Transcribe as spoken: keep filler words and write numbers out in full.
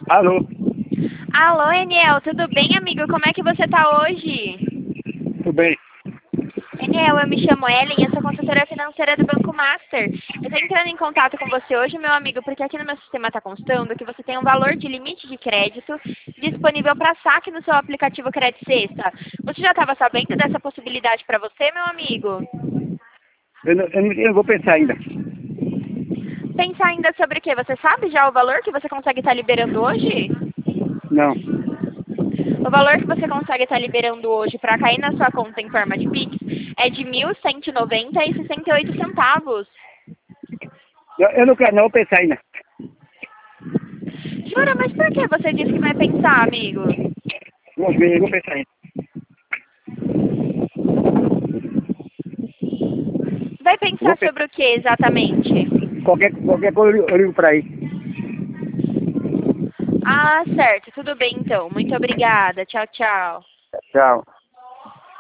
Alô? Alô, Eniel, tudo bem, amigo? Como é que você tá hoje? Tudo bem? Eniel, eu me chamo Ellen, eu sou consultora financeira do Banco Master. Eu tô entrando em contato com você hoje, meu amigo, porque aqui no meu sistema está constando que você tem um valor de limite de crédito disponível para saque no seu aplicativo Credit Sexta. Você já estava sabendo dessa possibilidade para você, meu amigo? Eu não, eu, não, eu vou pensar ainda. Pensar ainda sobre o quê? Você sabe já o valor que você consegue estar liberando hoje? Não. O valor que você consegue estar liberando hoje para cair na sua conta em forma de Pix é de mil cento e noventa e sessenta e oito centavos. Eu, eu não quero não, vou pensar ainda. Jura, mas por que você disse que vai pensar, amigo? Vou ver, eu vou pensar ainda. Vai Eu vou pensar pensar. sobre o que exatamente? Qualquer, qualquer coisa eu, eu ligo pra aí. Ah, certo. Tudo bem então. Muito obrigada. Tchau, tchau. Tchau.